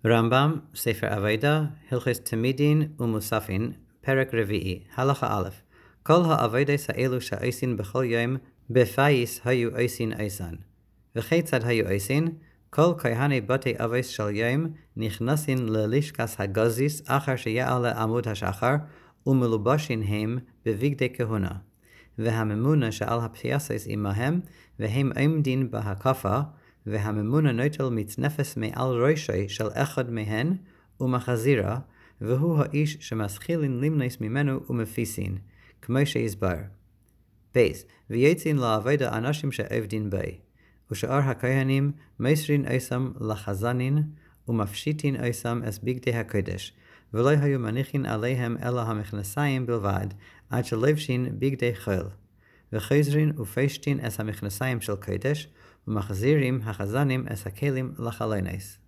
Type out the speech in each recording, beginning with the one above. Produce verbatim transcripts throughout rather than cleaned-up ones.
רמב"ם, ספר עבודה, הלכות תמידין ומוספין, פרק רביעי, הלכה א', כל העבודות האלו שעושים בכל יום, בפייס היו עושים עשן. וכיצד היו עושים? כל כהני בתי אבות של יום נכנסים ללשכת הגזיס אחר שיעלה עמוד השחר, ומלובשים הם בבגדי כהונה. והממונה שעל הפייסות עמהם, והם עומדים בהקפה, והממונה נוטל מצנפס מעל ראשי של אחד מהן, ומחזירה, והוא האיש שמסחילין למנוס ממנו ומפיסין, כמו שהסבר. בייס, ויוצאים לעבודה אנשים שעובדים בי, ושאר הכהנים מוסרין עושם לחזנין, ומפשיטין עושם את בגדי הקודש, ולא היו מניחין עליהם אלא המכנסיים בלבד, עד שלובשין בגדי חול. וחוזרין ופשטין את המכנסיים של קודש, ומחזירים החזנים את הכלים לחלונס.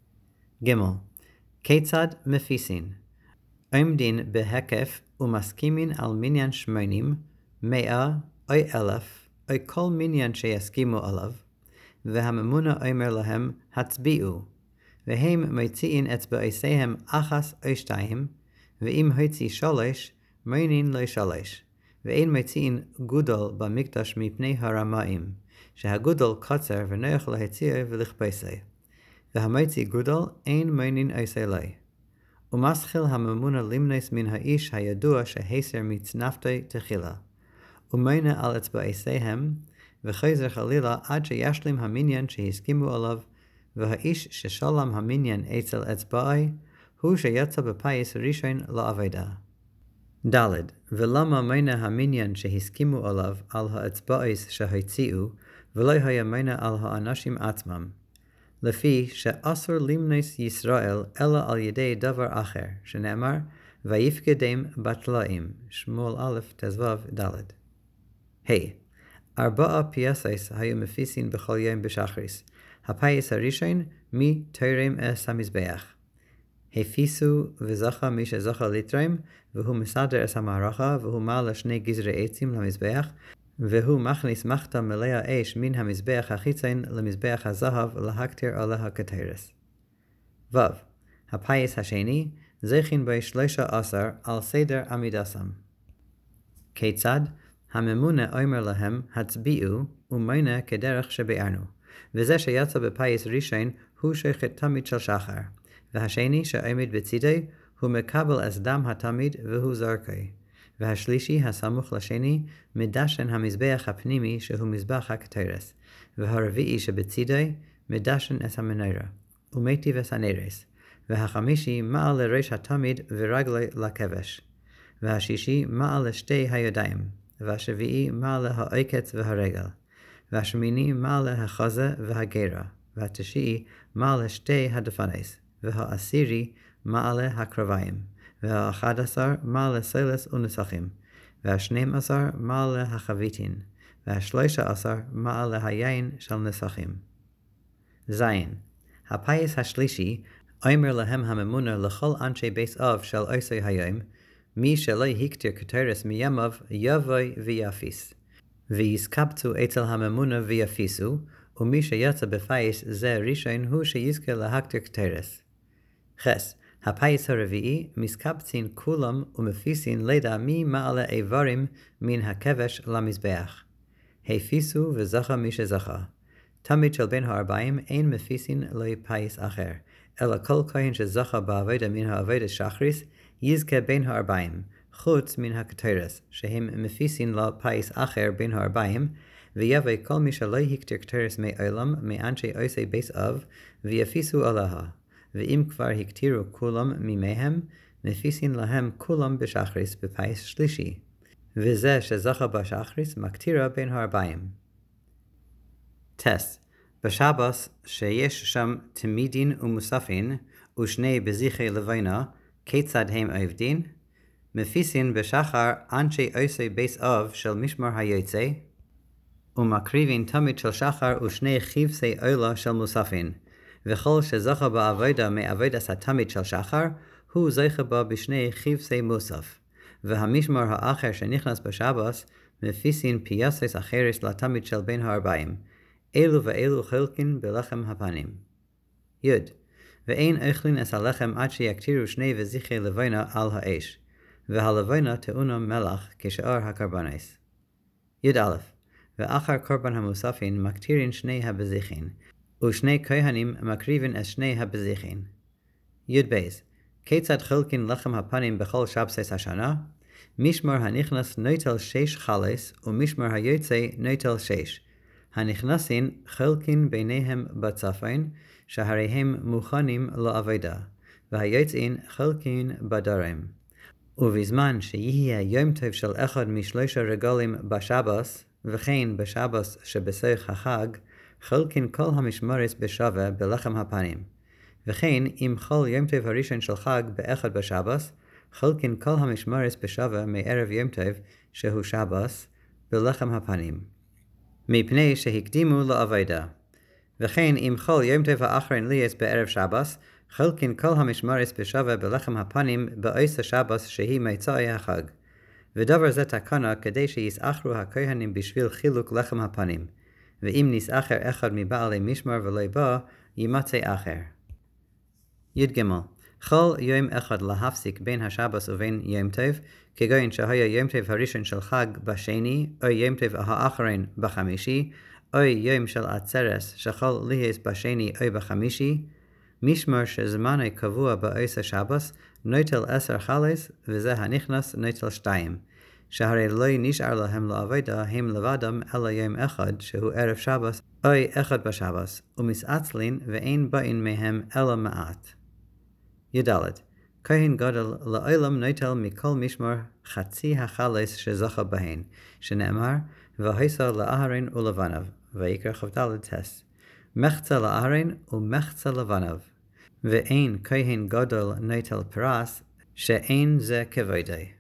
ג' כיצד מפיסין? עומדין בהקף ומסכימין על מניין שמונים, מאה, או אלף, או כל מניין שיסכימו עליו, והממונה אומר להם, הצביעו, והם מוציאים אצבעותיהם אחת או שתיים, ואם הוציא שלוש, מונין לו שלוש, ואין מוציאים גודל במקדש מפני הרמאים, שהגודל קצר ונוח להציעו ולכבסו, והמוציא גודל אין מונין עושה לו. ומסחיל הממונה למנוס מן האיש הידוע שהסר מצנפתו תחילה, ומונה על אצבעותיהם, וחוזר חלילה עד שישלים המניין שהסכימו עליו, והאיש ששלם המניין אצל אצבעי, הוא שיצא בפייס ראשון לעבודה. ד' ולמה מונה המניין שהסכימו עליו על האצבעות שהוציאו, ולא היה מונה על האנשים עצמם? לפי שאסור למנוס ישראל אלא על ידי דבר אחר, שנאמר, ויפקדם בתלאים, שמואל א' תזוו ד'. היי, ארבעה פייסות היו מפיסין בכל יום בשחריס. הפייס הראשון, מי תורם את המזבח. הפיסו וזכה מי שזכה לתרום, והוא מסדר את המערכה, והוא מעלה שני גזרי עצים למזבח, והוא מכניס מחתה מלאה אש מן המזבח החיצון למזבח הזהב להקטיר עליה כתרס. ו. הפייס השני, זכין בו שלושה עשר על סדר עמידסם. כיצד? הממונה אומר להם, הצביעו, ומונה כדרך שביארנו. וזה שיצא בפייס ראשון, הוא שחט תמיד של שחר. והשני שעומד בצידי, הוא מקבל את דם התמיד והוא זורקי. והשלישי הסמוך לשני, מדשן המזבח הפנימי שהוא מזבח הקטרס. והרביעי שבצידי, מדשן את המנורה, ומטיב את הנרס. והחמישי מעל לראש התמיד ורגלי לכבש. והשישי מעל לשתי הידיים. והשביעי מעל העוקץ והרגל. והשמיני מעל החזה והגרה. והתשיעי מעל לשתי הדפנס. והעשירי מעל הקרביים. והאחד עשר מעל לסלס ונסחים. והשנים עשר מעל החביתין. והשלושה עשר מעל היין של נסחים. זין. הפייס השלישי אומר להם הממונה לכל אנשי בית אב של עושי היום, מי שלא הקטיר כתרס מימיו יבוא ויפיס. ויסקבצו אצל הממונה ויפיסו, ומי שיצא בפייס זה ראשון הוא שיזכה להקטיר כתרס. חס, הפייס הרביעי מסקבצין כולם ומפיסין לידה מי מעלה איברים מן הכבש למזבח. הפיסו וזכה מי שזכה. תמיד של בין הארבעים אין מפיסין לפייס אחר, אלא כל כהן שזכה בעבודה מן העבודה שחריס, יזכה בין הארבעים, חוץ מן הכתרס, שהם מפיסין לפייס אחר בין הארבעים, ויבוא כל מי שלא הקטיר כתרס מעולם מאנשי עושי בית אב, ויפיסו עליה. ואם כבר הקטירו כולם ממהם, מפיסין להם כולם בשחריס בפייס שלישי. וזה שזכה בשחריס מקטירה בין הארבעים. טס. בשבס שיש שם תמידין ומוספין, ושני בזיחי לבינה, כיצד הם עובדין? מפיסין בשחר אנשי עושי בית אב של משמר היוצא, ומקריבין תמיד של שחר ושני חיבסי עולה של מוספין. וכל שזכה בעבודה מעבודת התמיד של שחר, הוא זכה בה בשני חיבסי מוסף. והמשמר האחר שנכנס בשבס, מפיסין פייסס אחרס לתמיד של בין הארבעים. אלו ואלו חלקין בלחם הפנים. י' ואין אוכלין אס הלחם עד שיקטירו שני וזיכי לווינה על האש, והלווינה טעונה מלח כשאר הקרבנס. י"א ואחר קורבן המוספין מקטירין שני הבזיחין, ושני כהנים מקריבין אס שני הבזיחין. י"ב כיצד חולקין לחם הפנים בכל שבסס השנה? משמר הנכנס נוטל שש חלס, ומשמר היוצא נוטל שש. הנכנסין חולקין ביניהם בצפון, שהרי הם מוכנים לעבודה, והיוצאין חולקין בדרום. ובזמן שיהיה יום טוב של אחד משלושה רגלים בשבס, וכן בשבס שבסך החג, חולקין כל המשמרת בשווה בלחם הפנים. וכן אם כל יום טוב הראשון של חג באחד בשבס, חולקין כל המשמרת בשווה מערב יום טוב שהוא שבס בלחם הפנים, מפני שהקדימו לעבודה. וכן אם כל יום טוב האחרון ליאס בערב שבס, חולקין כל המשמרת בשווה בלחם הפנים באויס השבס שהיא מצאי החג. ודבר זה תקנה כדי שיסאחרו הכהנים בשביל חילוק לחם הפנים, ואם נסאחר אחד מבעלי משמר ולא בא, ימצא אחר. י"ג כל יום אחד להפסיק בין השבס ובין יום טוב, כגון שהיה יום טוב הראשון של חג בשני, או יום טוב האחרון בחמישי, או יום של עצרס שחל ליהס בשני או בחמישי, משמר שזמנו קבוע באויס השבס, נוטל עשר חלס, וזה הנכנס נוטל שתיים, שהרי לא נשאר להם לעבודה הם לבדם אלא יום אחד שהוא ערב שבס, או אחד בשבס, ומסעצלין ואין באין מהם אלא מעט. י"ד כהן גדול לעולם נוטל מכל משמר חצי החלס שזכה בהן, שנאמר, והיסה לאהרן ולבניו, ויקרא כ"ד טס, מחצה לאהרן ומחצה לבניו, ואין כהן גדול נוטל פרס, שאין זה כבודי.